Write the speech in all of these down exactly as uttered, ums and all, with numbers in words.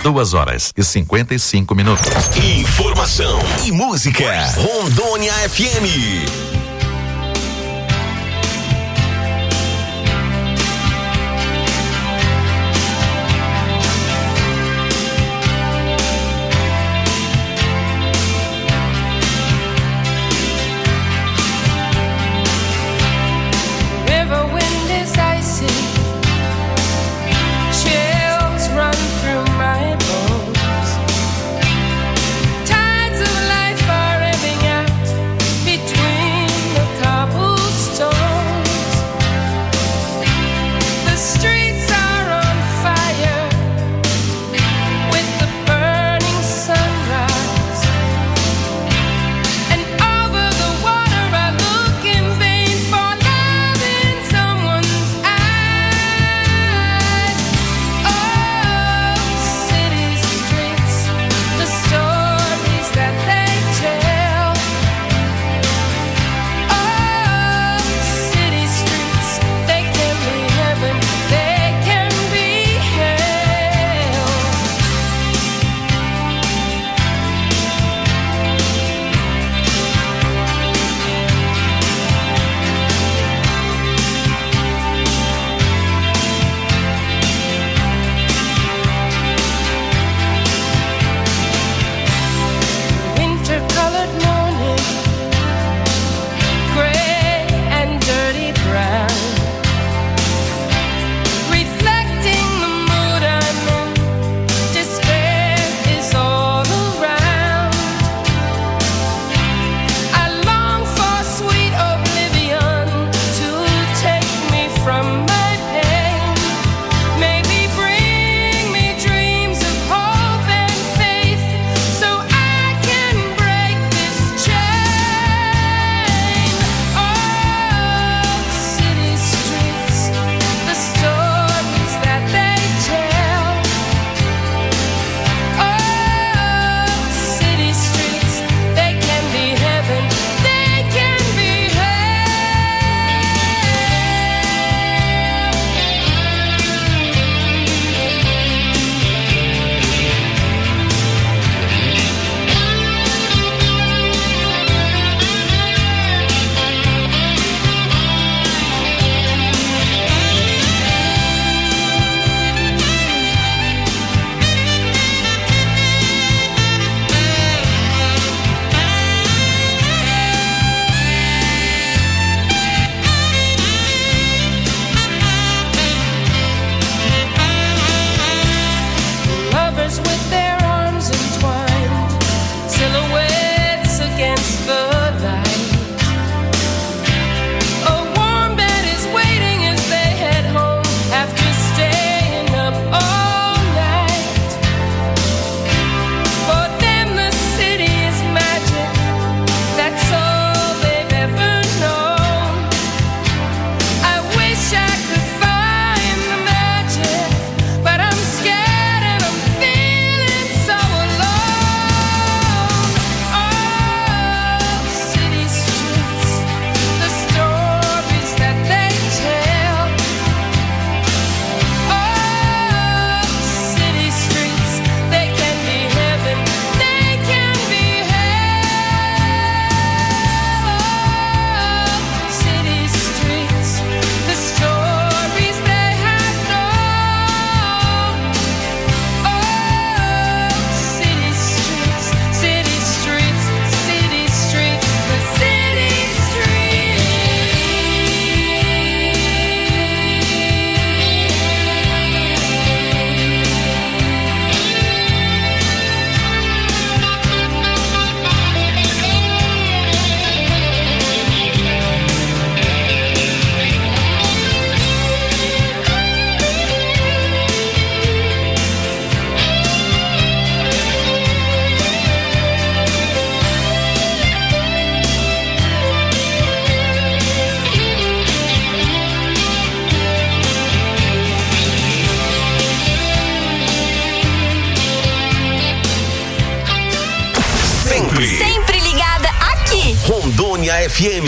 duas horas e cinquenta e cinco minutos. Informação e música. Rondônia F M. Rondônia F M.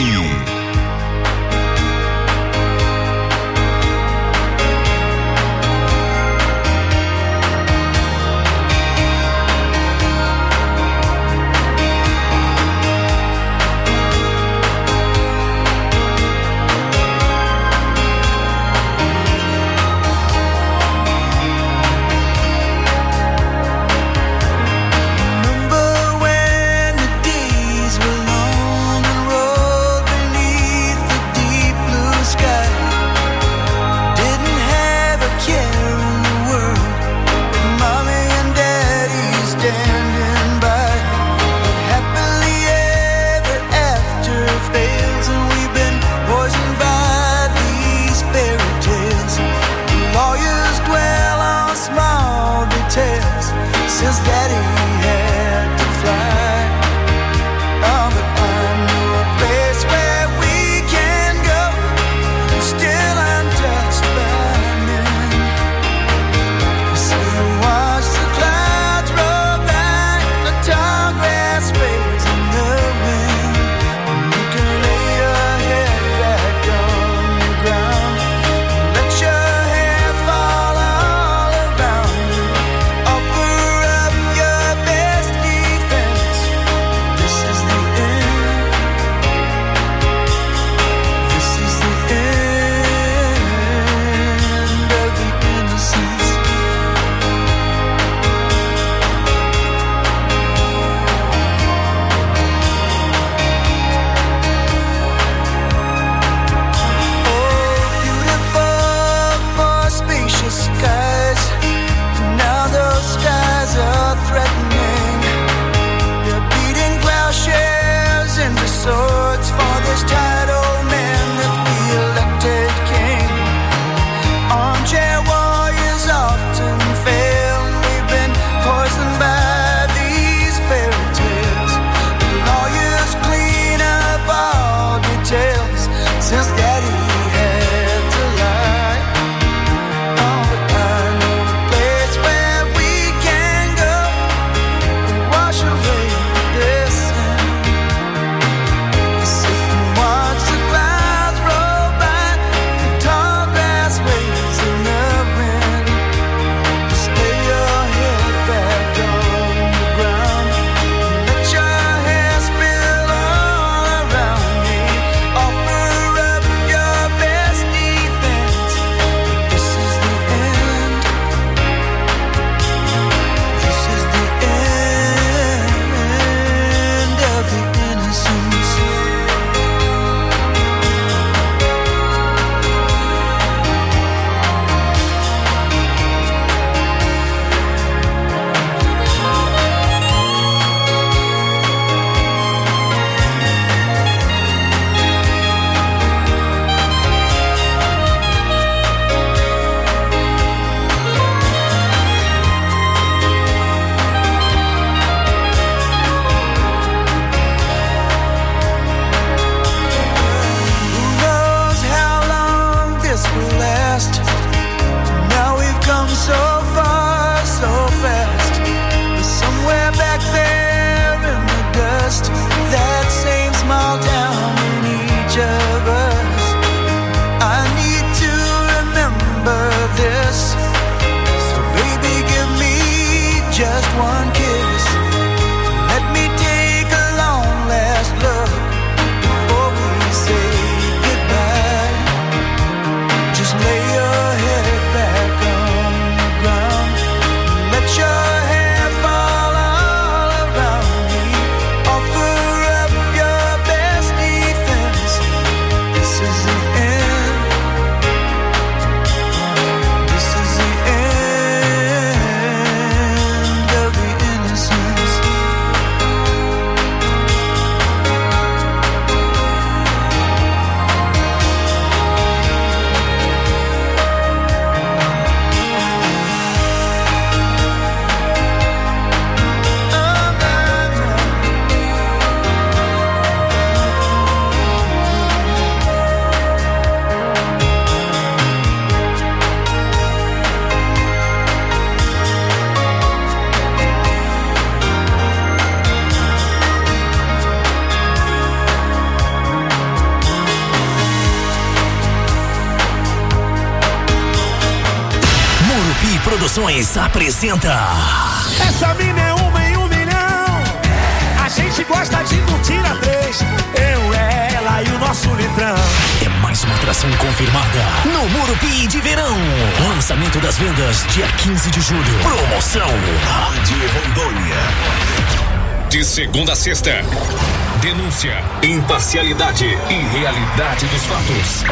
Produções apresenta. Essa mina é uma em um milhão. A gente gosta de curtir a três. Eu, ela e o nosso litrão. É mais uma atração confirmada no Murupi de Verão. Lançamento das vendas dia quinze de julho. Promoção Rádio Rondônia. De segunda a sexta. Denúncia, imparcialidade e realidade dos fatos.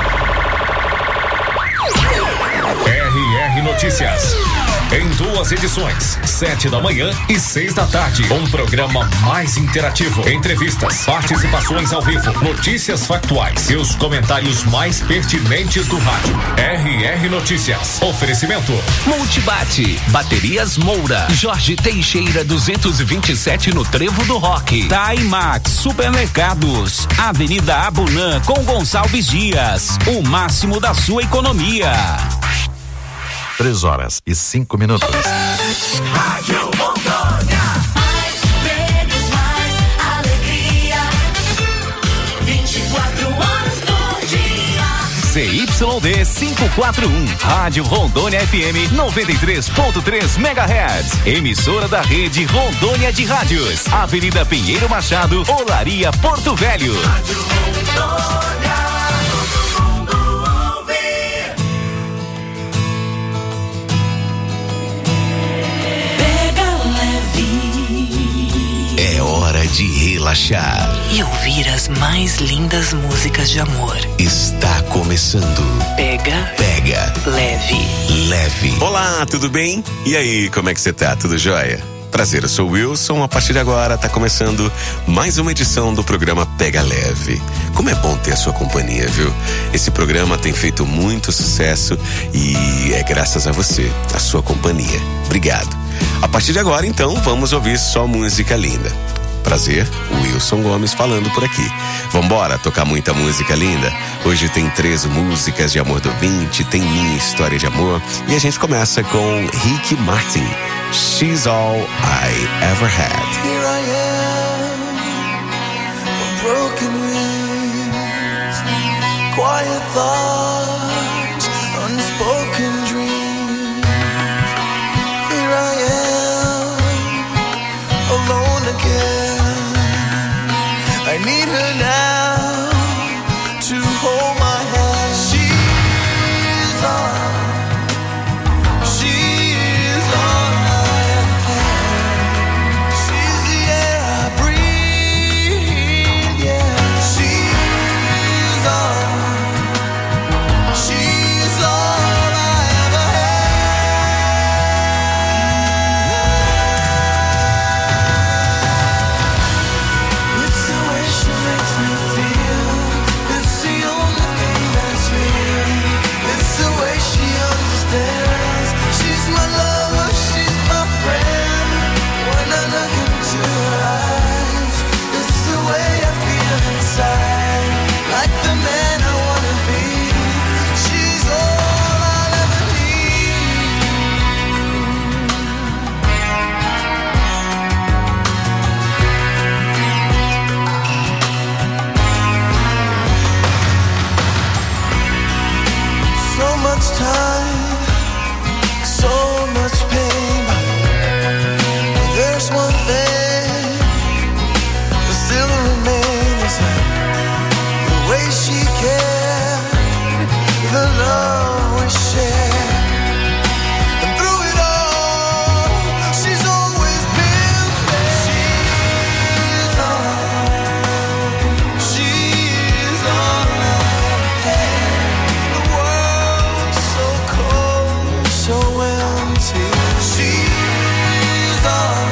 R R Notícias. Em duas edições, sete da manhã e seis da tarde. Um programa mais interativo. Entrevistas, participações ao vivo, notícias factuais e os comentários mais pertinentes do rádio. R R Notícias. Oferecimento Multibate, Baterias Moura, Jorge Teixeira duzentos e vinte e sete no Trevo do Rock. Taimax Supermercados, Avenida Abunã com Gonçalves Dias. O máximo da sua economia. Três horas e cinco minutos. Rádio Rondônia. Mais menos mais alegria. vinte e quatro horas por dia. C Y D quinhentos e quarenta e um. Rádio Rondônia F M noventa e três ponto três megahertz. Emissora da rede Rondônia de Rádios. Avenida Pinheiro Machado, Olaria, Porto Velho. Rádio Rondônia. É hora de relaxar. E ouvir as mais lindas músicas de amor. Está começando. Pega, Pega, leve. leve. Olá, tudo bem? E aí, como é que você tá? Tudo jóia? Prazer, eu sou o Wilson. A partir de agora tá começando mais uma edição do programa Pega Leve. Como é bom ter a sua companhia, viu? Esse programa tem feito muito sucesso e é graças a você, a sua companhia. Obrigado. A partir de agora, então, vamos ouvir só música linda. Prazer, Wilson Gomes falando por aqui. Vambora tocar muita música linda? Hoje tem três músicas de amor do ouvinte, tem minha história de amor e a gente começa com Ricky Martin, She's All I Ever Had. Here I am, a broken wings, quiet thoughts, unspoken dreams. Here I am, alone again. I need her now to hold my hand. She's all, she's all I have. She's the air I breathe, yeah. She's all, she's all I ever had. It's the way she makes me feel. It's the only thing that's real. It's the way she understands. She's my lover, she's my friend. When I look into her eyes, it's the way I feel inside. Like the man I wanna be. She's all I'll ever need. So much time, so much pain. There's one thing that still remains, the way she cared, the love we shared. And through it all, she's always been there. She's all, she's all I had. The world's so cold, so empty. She's all,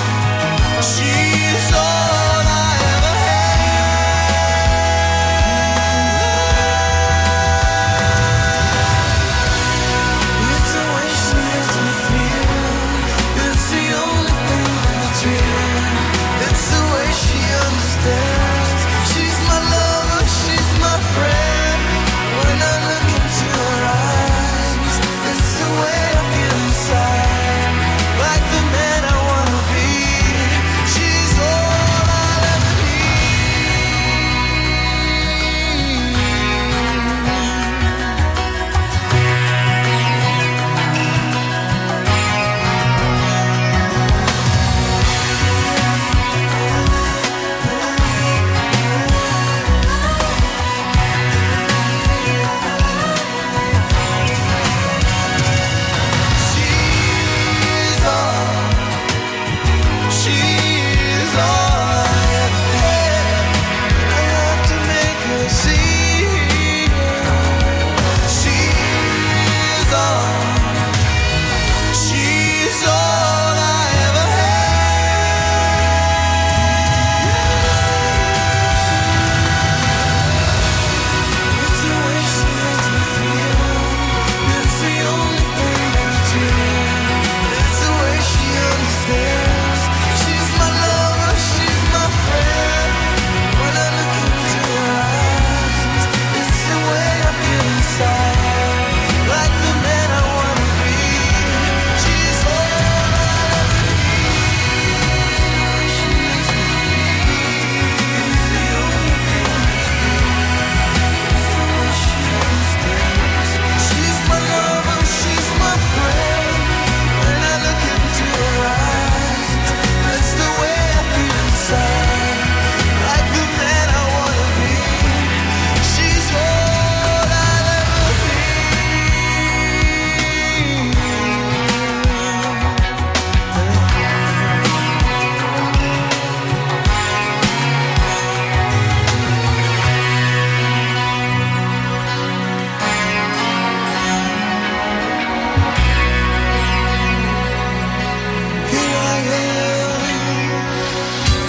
she's all I ever had.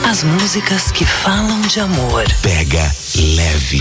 As músicas que falam de amor. Pega Leve.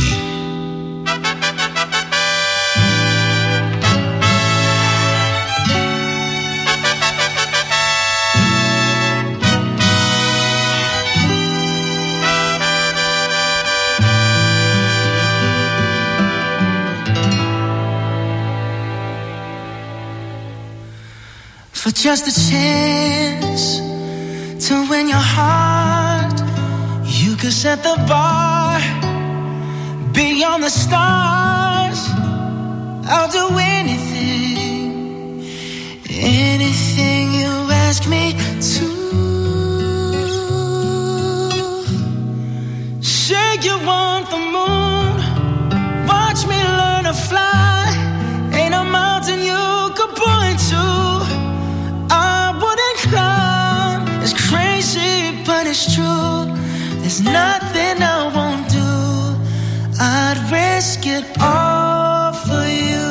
For just a chance to win your heart, you could set the bar beyond the stars. I'll do anything, anything you ask me to. Say you want the moon, watch me learn to fly. Ain't a mountain you could point to I wouldn't climb. It's crazy, but it's true. There's nothing I won't do. I'd risk it all for you.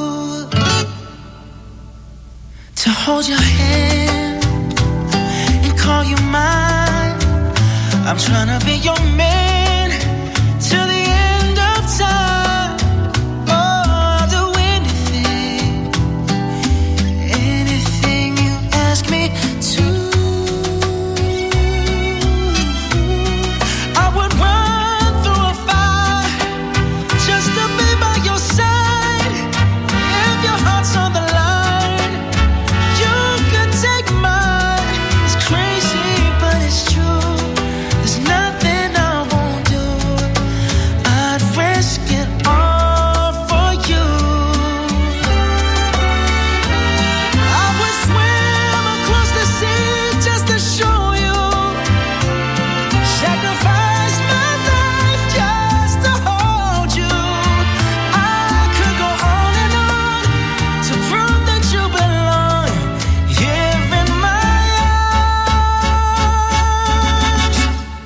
To hold your hand and call you mine. I'm trying to be your man till the end of time. Oh, I'll do anything, anything you ask me to. I would run through a fire just to be by your side. If your heart's on the line, you could take mine. It's crazy, but it's true. There's nothing I won't do. I'd risk it all for you. I would swim across the sea just to show you. Sacrifice my life just to hold you. I could go on and on to prove that you belong here in my arms.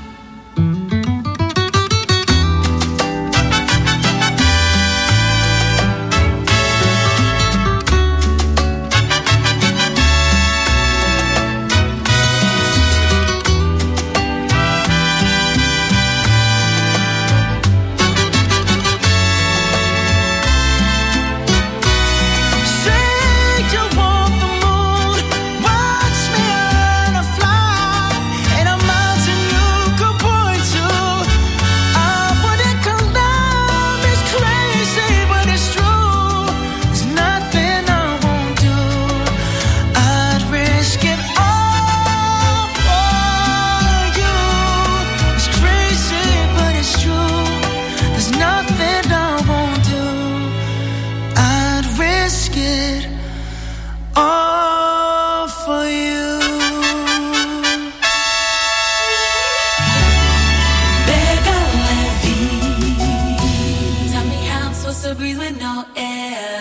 Say you want the moon, watch me learn to fly. Ain't a mountain you could point to I wouldn't climb. It's crazy, but it's true. There's nothing I won't do. I'd risk it all for you. It's crazy, but it's true. There's nothing I won't do. I'd risk it all for you. Pega leve. Tell me how I'm supposed to breathe with no air.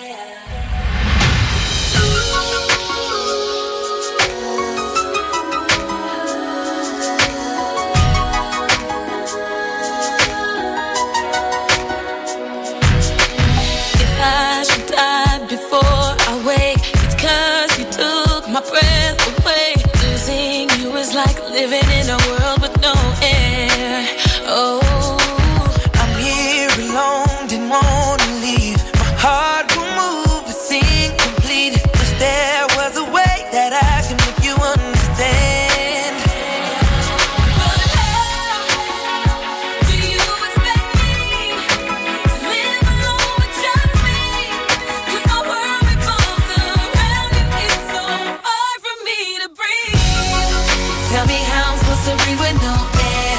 If I should die before I wake, it's 'cause you took my breath away. Losing you is like living in a world with no air. Oh, I'm here alone, didn't wanna leave. My heart will move, it's incomplete. Wish there was a way that I can make you understand. but how do you expect me to live alone with just me? 'Cause my world revolves around you. It's so hard for me to breathe. Tell me how I'm supposed to breathe with no air.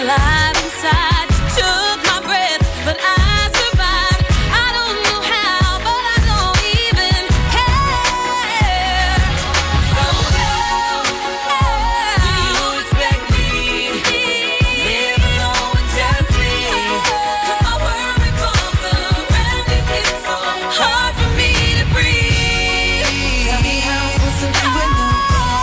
alive inside. Took my breath, but I survived. I don't know how, but I don't even care. So now, do you expect me to live alone with just me? 'Cause my world revolves around you. It's so hard for me to breathe. Tell me how I'm supposed to do it now.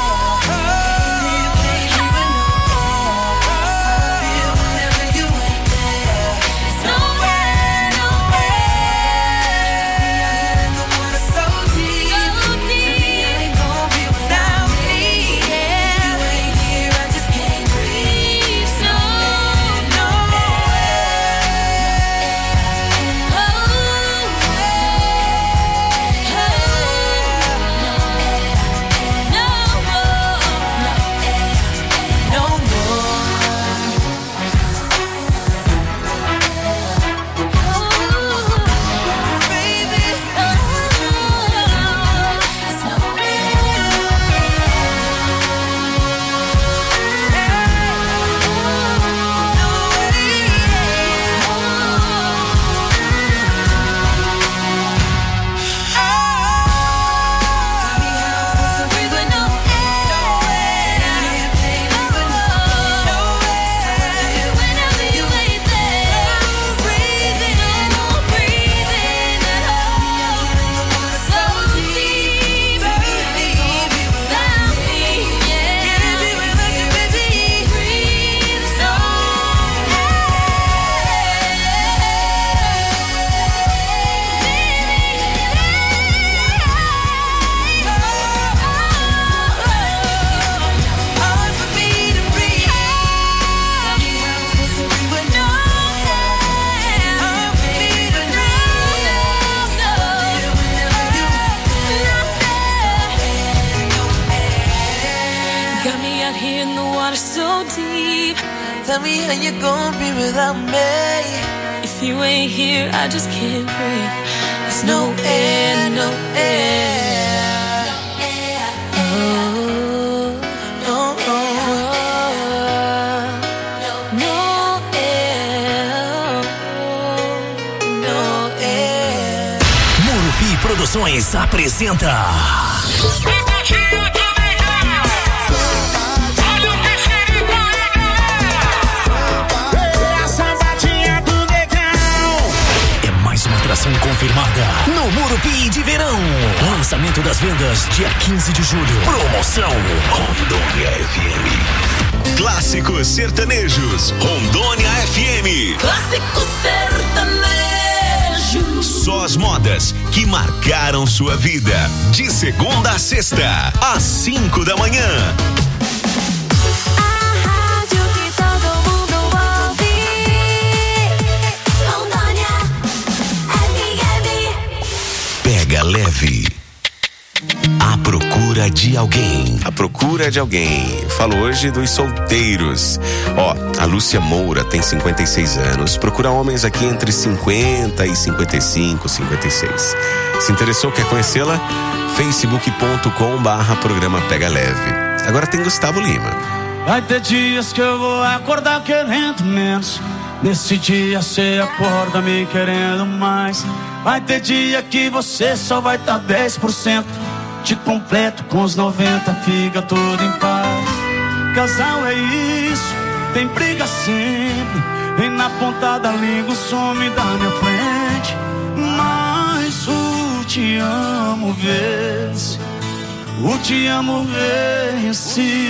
Got me out here in the water so deep. Tell me how you gonna be without me. If you ain't here, I just can't breathe. There's no air, no air. Oh, no air. No air. No air. Murupi Produções apresenta atração confirmada no Murupi de Verão. Lançamento das vendas dia quinze de julho. Promoção Rondônia F M. Clássicos sertanejos Rondônia F M. Clássico sertanejo. Só as modas que marcaram sua vida. De segunda a sexta, às cinco da manhã. Pega leve. A procura de alguém. A procura de alguém. Eu falo hoje dos solteiros. Ó, a Lúcia Moura tem cinquenta e seis anos. Procura homens aqui entre cinquenta e cinquenta e cinco, cinquenta e seis. Se interessou, quer conhecê-la? facebook ponto com barra programa Pega Leve. Agora tem Gustavo Lima. Vai ter dias que eu vou acordar querendo menos. Nesse dia cê acorda me querendo mais. Vai ter dia que você só vai tá dez por cento. Te completo com os noventa, fica tudo em paz. Casal é isso, tem briga sempre. Vem na ponta da língua, some da minha frente. Mas o te amo vence. O te amo vence.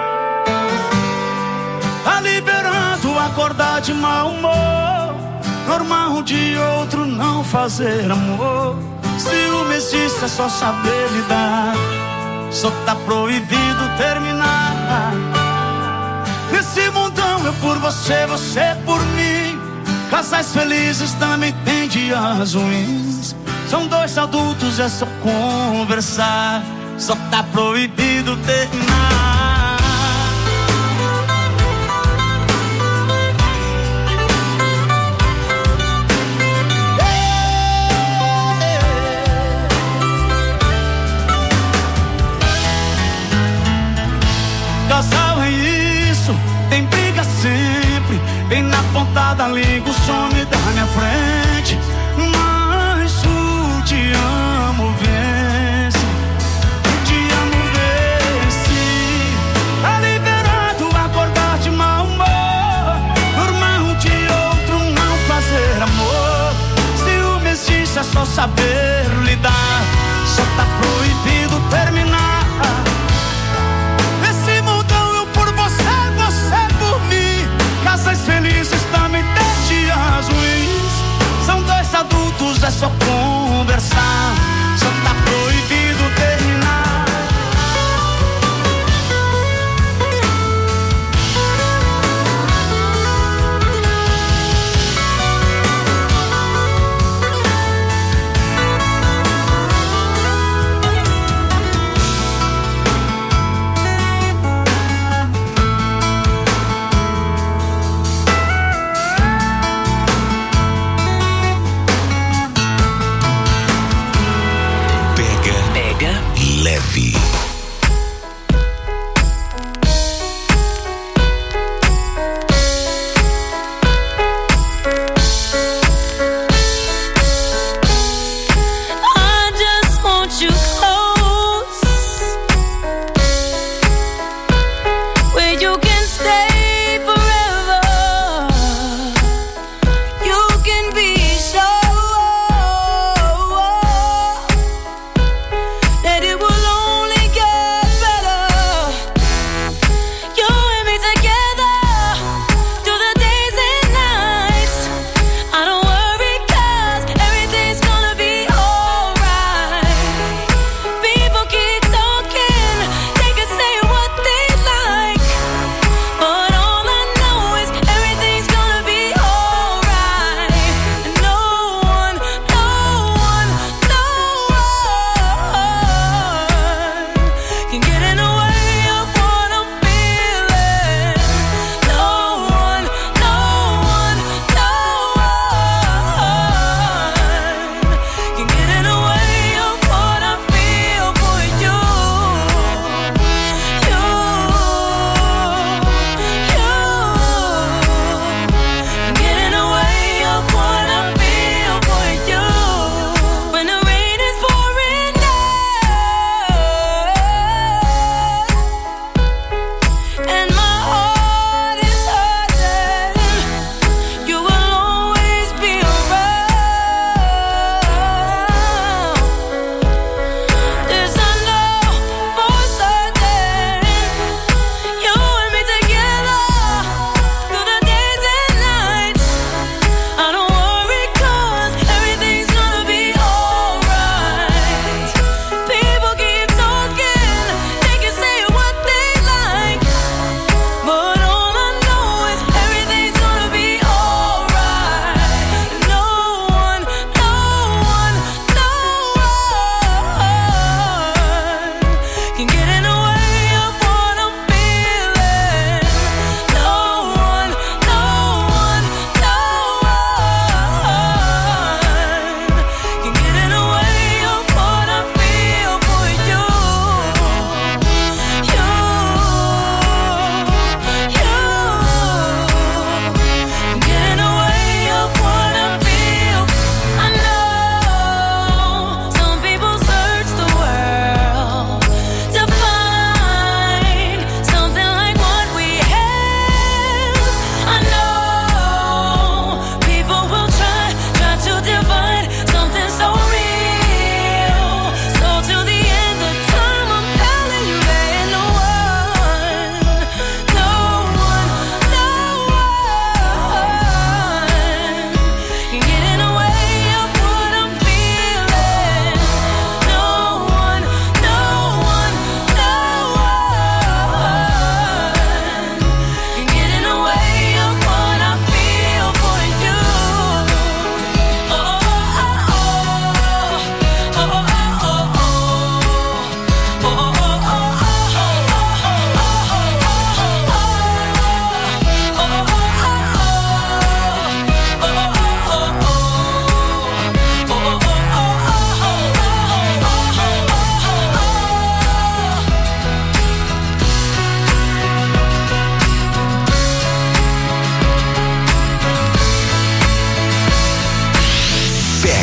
Tá liberando acordar de mau humor. Normal de outro não fazer amor. Ciúme existe, é só saber lidar. Só tá proibido terminar. Nesse mundão eu por você, você por mim. Casais felizes também tem dias ruins. São dois adultos, é só conversar. Só tá proibido terminar. Casal é isso, tem briga sempre. bem na ponta da língua, o some da minha frente. Mas o te amo vence, o te amo vence. Tá liberado acordar de mau humor, dormir um de outro, não fazer amor. Ciúme existe, é só saber lidar, só tá proibido terminar. Esse mundão eu por você, você por mim. Casais felizes também tem dias ruins. São dois adultos, é só conversar, só tá proibido terminar.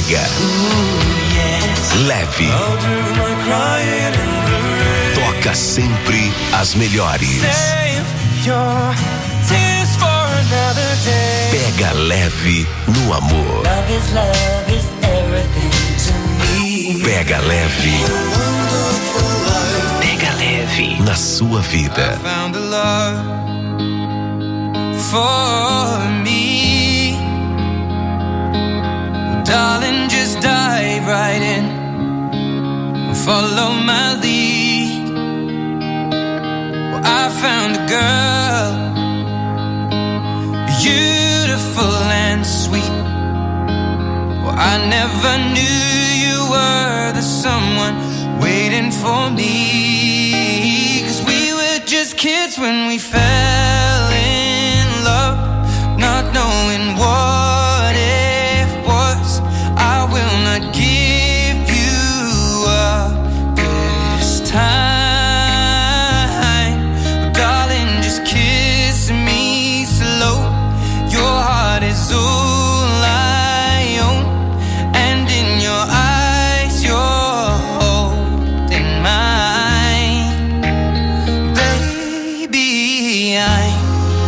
Pega Leve. Toca sempre as melhores. Pega leve no amor. Pega leve. Pega leve na sua vida. Found a love for me. Darling, just dive right in. Follow my lead. Well, I found a girl, beautiful and sweet. Well, I never knew you were the someone waiting for me. 'Cause we were just kids when we fell in love, not knowing what it was. I will not give you up this time, darling, just kiss me slow. Your heart is all I own, and in your eyes you're holding mine. Baby, I'm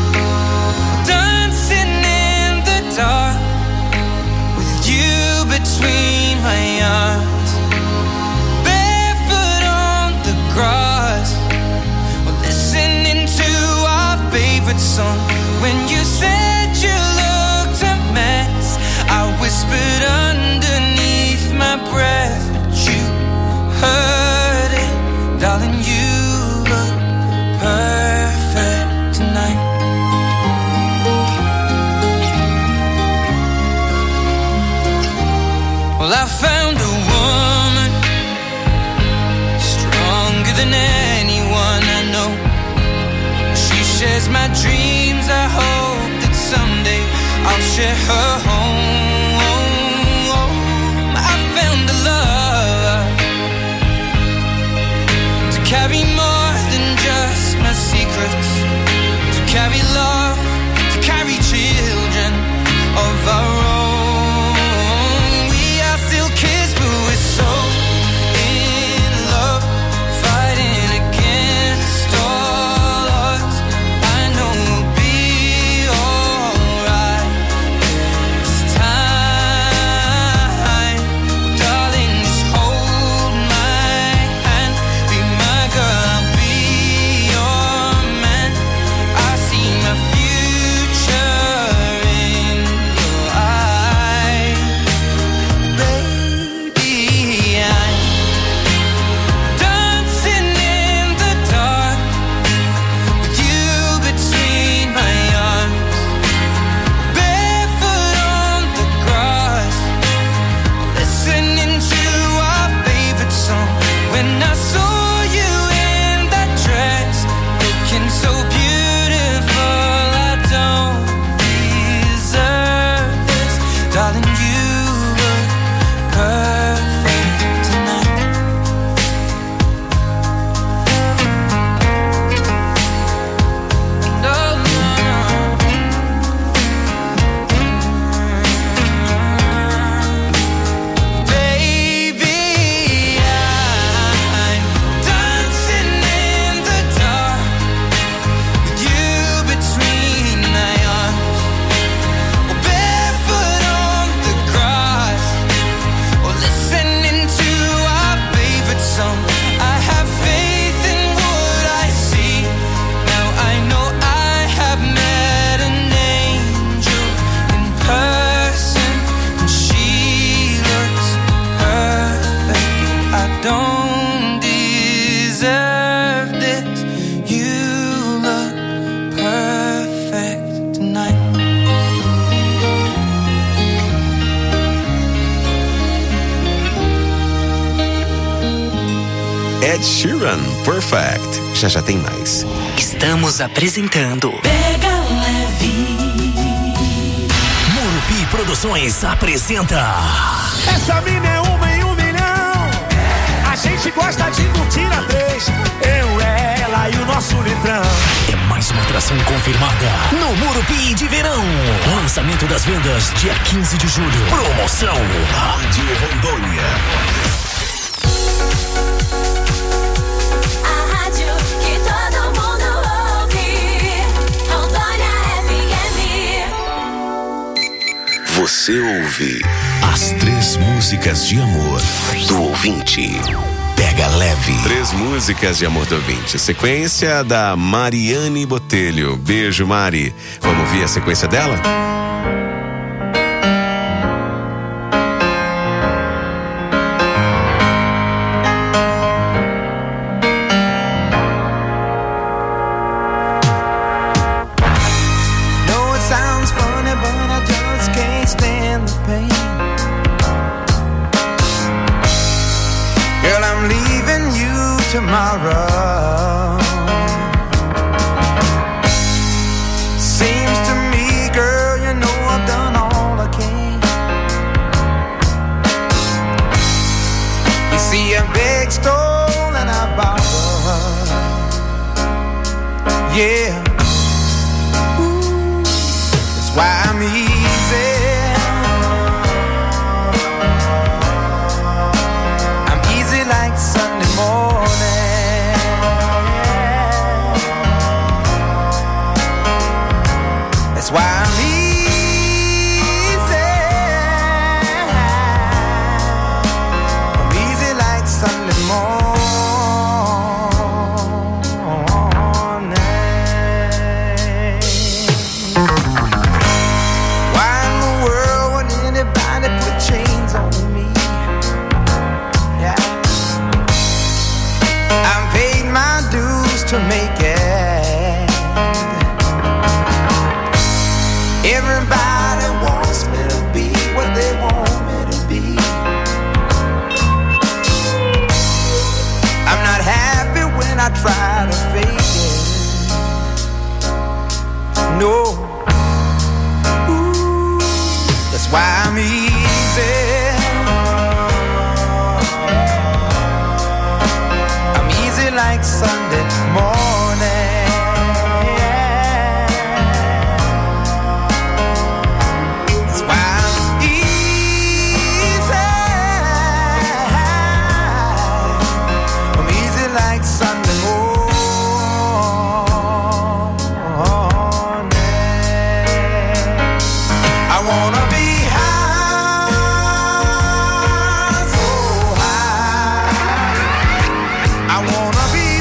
dancing in the dark with you between my arms, barefoot on the grass, listening to our favorite song. When you said you looked a mess, I whispered underneath my breath, but you heard it, darling. You look perfect tonight. Well, I found a woman stronger than anyone I know. She shares my dreams. I hope that someday I'll share her home. I found a love to carry more than just my secrets, to carry love, to carry children of our own. We are still kids, but we're so in love, fighting against all odds. I know we'll be alright this time, darling. Just hold my hand, be my girl, I'll be your man. I see my future in your eyes, baby. I'm dancing in the dark with you between my arms, barefoot on the grass, listening to our favorite song. When I saw you in that dress, looking so beautiful, I don't deserve this, darling. You look perfect tonight. No, no, baby, I'm dancing in the dark with you between my arms, or barefoot on the grass, or listening to our favorite song. I have faith in what I see. Now I know I have met an angel in person, and she looks perfect. I don't deserve this. You look perfect tonight. Ed Sheeran, Perfect. Já já tem mais. Estamos apresentando Pega leve. Morumbi Produções apresenta Essa mina é uma em um milhão. A gente gosta de curtir a três. Eu, ela sai o nosso litrão. É mais uma atração confirmada no Morumbi de Verão. Lançamento das vendas dia quinze de julho. Promoção Rádio Rondônia. A rádio que todo mundo ouve. Rondônia F M. Você ouve as três músicas de amor do ouvinte. Pega leve. Três músicas de amor do ouvinte. Sequência da Mariane Botelho. Beijo, Mari. Vamos ouvir a sequência dela? No, it sounds funny, but I just can't stand the pain. Girl, I'm leaving you tomorrow. Seems to me, girl, you know I've done all I can. You see, I beg, stole, and I borrowed. Yeah. Ooh, that's why I'm easy. Like Sunday morning. That's why I'm easy. I'm easy like Sunday morning. Why in the world would anybody put chains on me? Yeah. I've paid my dues to make it. Everybody wants me to be what they want me to be. I'm not happy when I try to fake it. No. Ooh, that's why I'm easy. Like Sunday morning. That's why I'm easy. I'm easy like Sunday morning. I wanna be high, so high. I wanna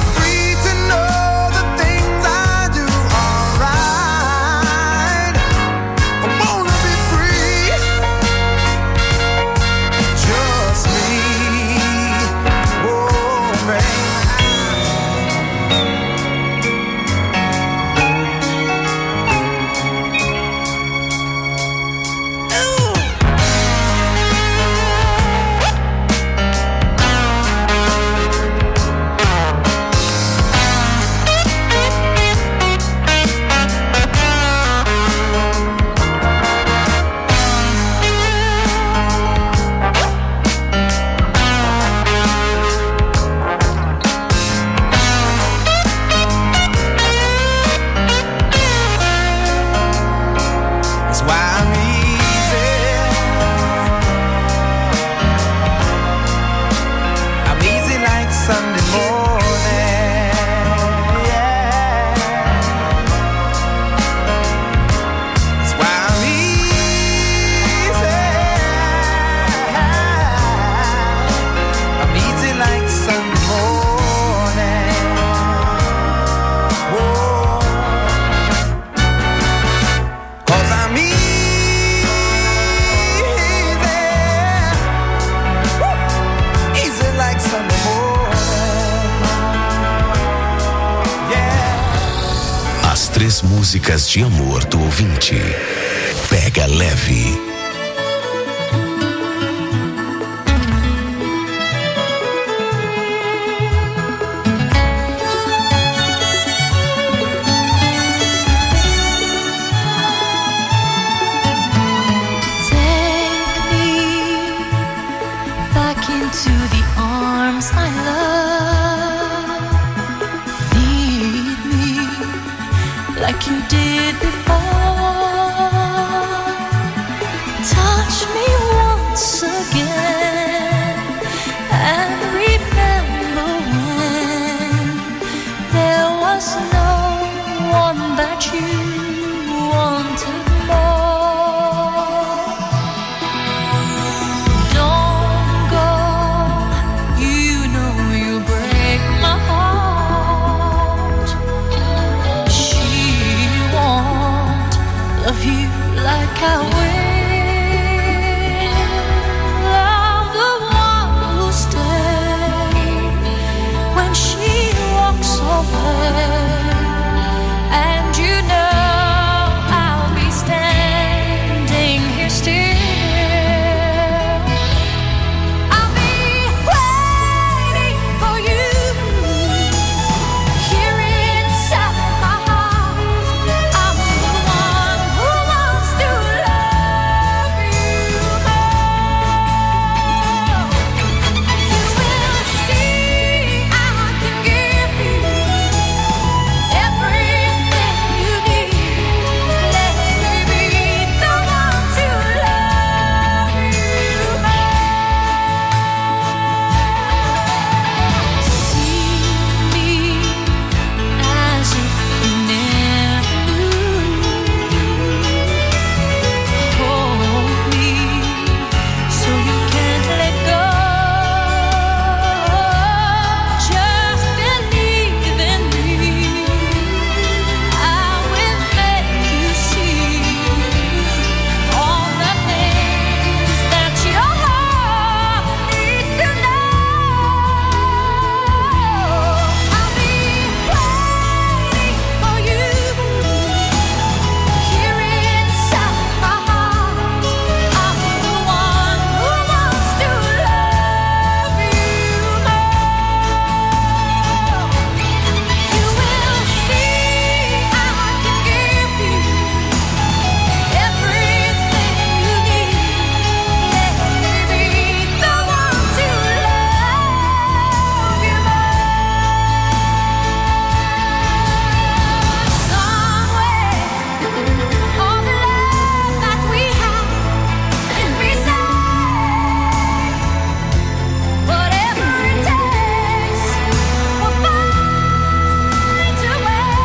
Três músicas de amor do ouvinte. Pega leve. Into the arms I love, the did before. Touch me once again and remember when there was no one that you wanted more. Don't go, you know you break my heart. She won't love you like I will. I'm the one who'll stay when she walks away. And you know I'll be standing here still. I'll be waiting for you here inside my heart. I'm the one who wants to love you more. You will see I can give you everything you need. Let me be the one to love you more. See me as if you never knew. Hold me so you can't let go. Just believe in me. I will make you see all the things that your heart needs to know. I'll be waiting for you here inside my heart. I'm the one who wants to love you more. You will see I can give you everything you need. Let me be the one to love you more. Somewhere, all the love that we have is beside. Whatever it takes, we'll find a way.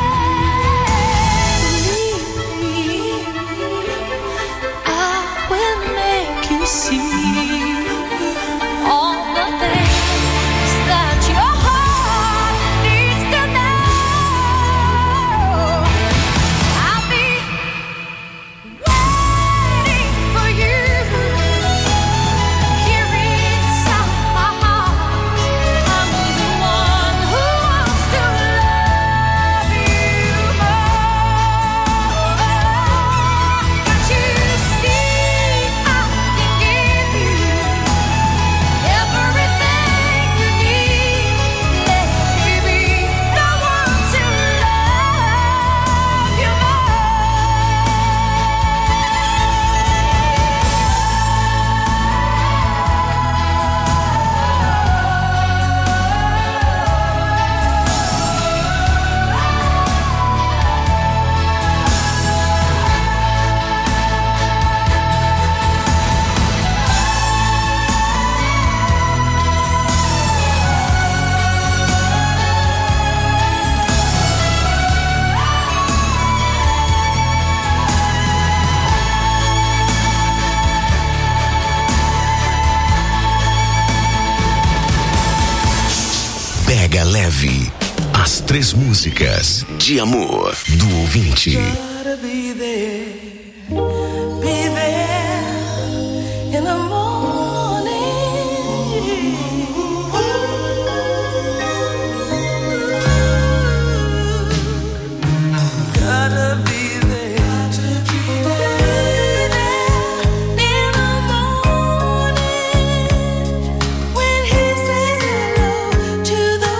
Believe me, I will make you see all the things that your heart needs to know. I'll be waiting for you here inside my heart. I'm the one who wants to love you more. Can't you see I can give you everything you need? Let me be the one to love you more. Pega Leve. As três músicas de amor do ouvinte. Gotta be there, be there in the morning. Gotta be there, be there in the morning when he says hello to the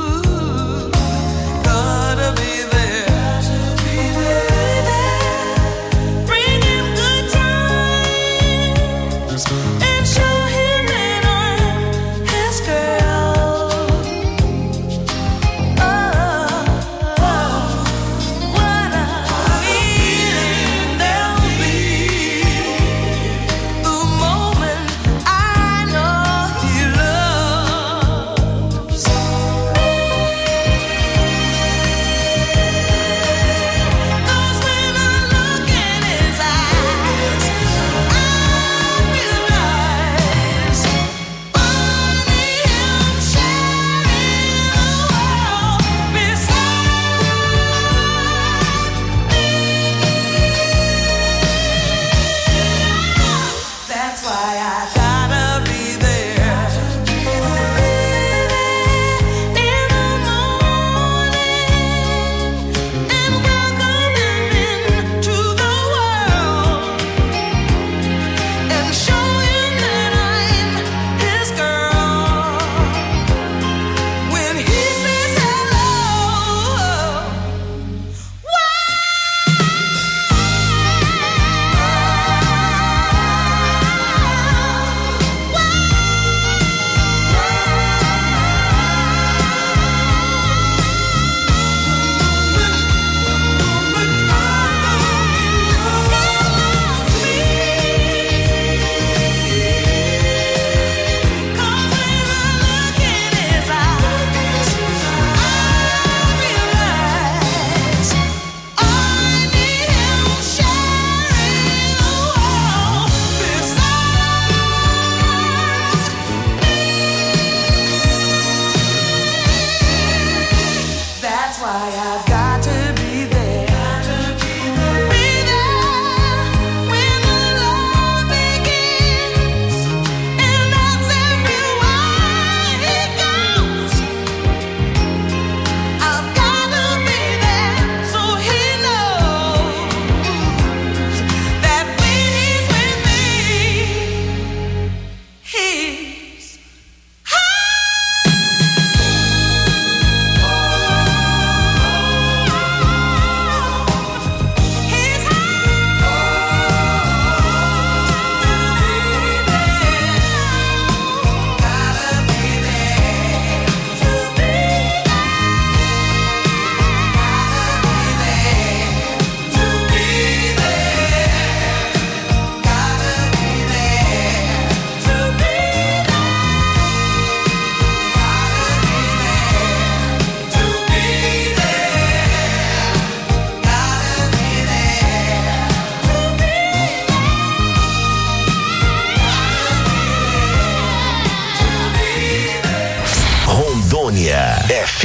world. Gotta be there, be there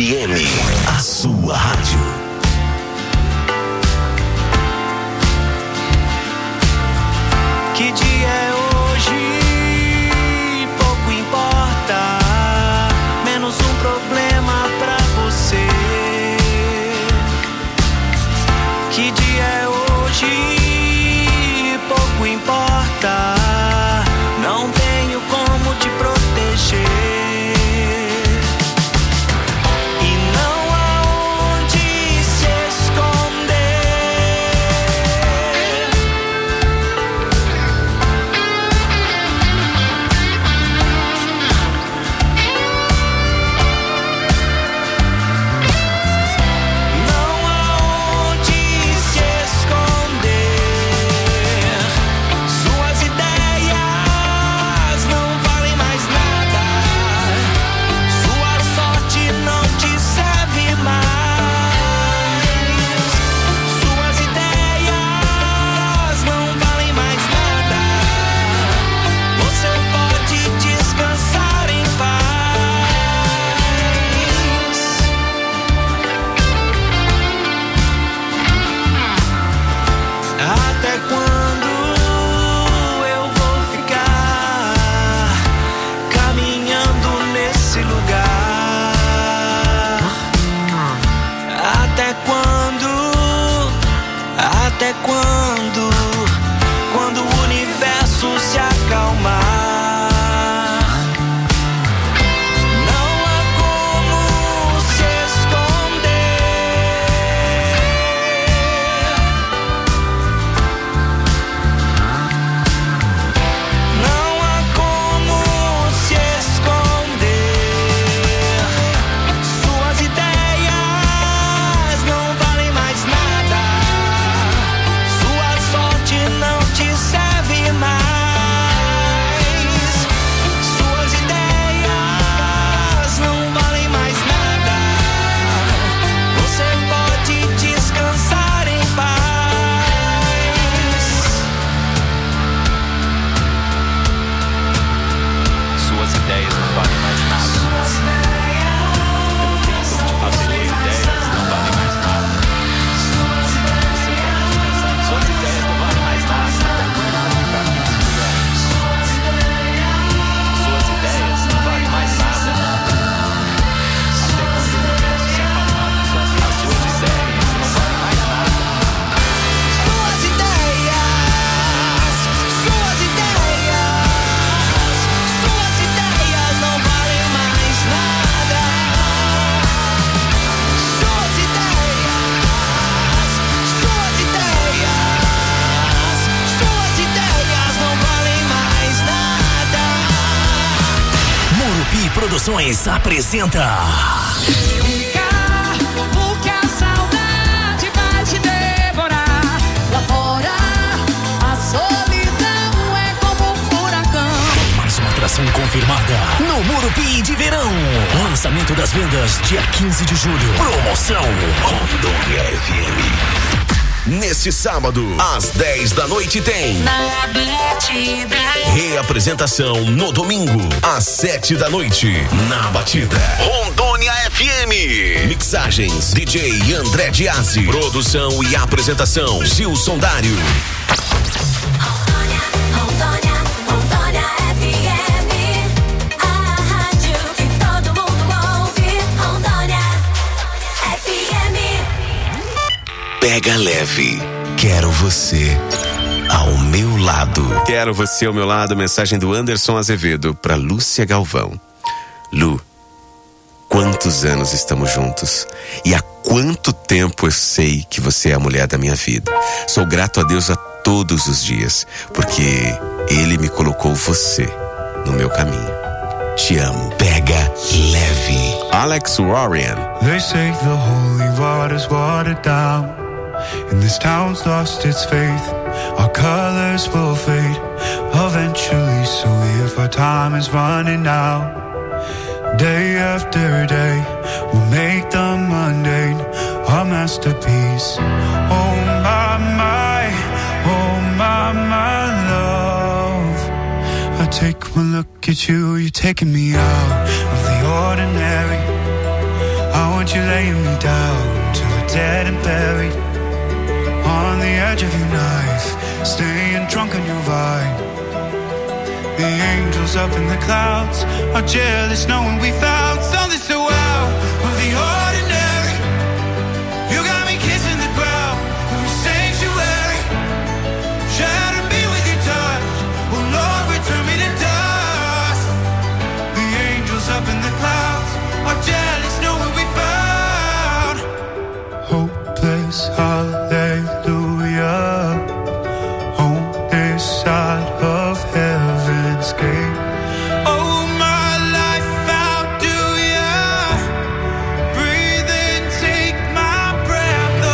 F M, a sua rádio. Que dia é hoje? Pouco importa, menos um problema pra você. Que dia é hoje? Pouco importa, não tenho como te proteger. E não há onde se esconder. Não há onde se esconder. Suas ideias não valem mais nada. Sua sorte não te serve mais. Suas ideias não valem mais nada. Você pode descansar em paz. Até quando eu vou ficar caminhando nesse lugar? Até quando? Até quando? Quando o universo se acalmar, não há como se esconder. Não há como se esconder. Suas ideias não valem mais nada. Sua sorte não te serve mais. Suas ideias não valem mais nada. Você pode descansar em paz. Suas ideias não valem mais nada. As suas ideias não valem mais nada. Suas ideias não valem mais nada. Suas ideias não valem mais nada. Até quando o universo se acalmar, as suas ideias não valem mais nada. Suas ideias, suas ideias, suas ideias não valem mais nada. Suas ideias, suas ideias, suas ideias não valem mais nada. Murupi Produções apresenta Porque a saudade vai te devorar. Lá fora, a solidão é como um furacão. mais uma atração confirmada no Murupi de Verão. Lançamento das vendas dia quinze de julho. Promoção Rondônia F M. Nesse sábado, às dez da noite tem Na batida. reapresentação no domingo, às sete da noite, na batida. Rondônia F M. Mixagens D J André Diazzi. Produção e apresentação Gilson Dário. Rondônia, Rondônia, Rondônia F M. A rádio que todo mundo ouve. Rondônia F M. Pega leve. Quero você ao meu lado. Quero você ao meu lado, mensagem do Anderson Azevedo para Lúcia Galvão. Lu, quantos anos estamos juntos? E há quanto tempo eu sei que você é a mulher da minha vida? Sou grato a Deus a todos os dias, porque Ele me colocou você no meu caminho. Te amo. Pega leve. Alex Warren. They say the holy water's watered down, and this town's lost its faith. Our colors will fade eventually, so if our time is running out, day after day, we'll make the mundane our masterpiece. Oh my, my, oh my, my love. I take one look at you, you're taking me out of the ordinary. I want want you laying me down till we're dead and buried on the edge of your knife, staying drunk on your vine. The angels up in the clouds are jealous knowing we found something so out of the ordinary. You got me kissing the ground of your sanctuary. Shatter me with your touch, oh Lord, return me to dust. The angels up in the clouds are jealous knowing we found hopeless hallelujah on this side of heaven's gate. Oh, my life, how do ya breathe and take my breath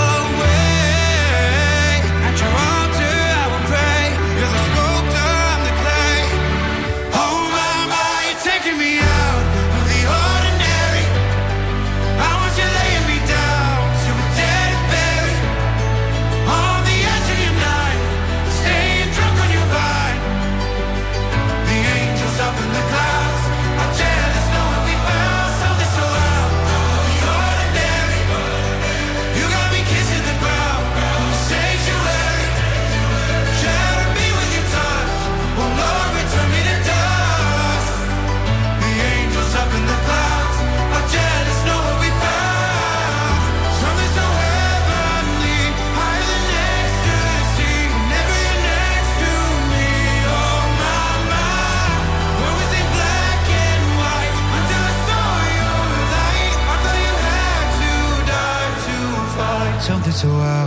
away? At your altar I will pray. You're the sculptor, I'm the clay. Oh my, my, you're taking me out of the ordinary. I want you laying me down so we're dead and buried on the edge of your knife, staying drunk on your vine. The angels up in the clouds are jealous knowing we found something so out of the ordinary. You got me kissing the ground in your sanctuary. Shatter me with your touch, oh Lord, return me to dust. The angels up in the clouds are jealous knowing we found something so heavenly, higher than ecstasy. Whenever you're next to me, oh my, my. Where was it black and white until I saw your light? I thought you had to die to find something so out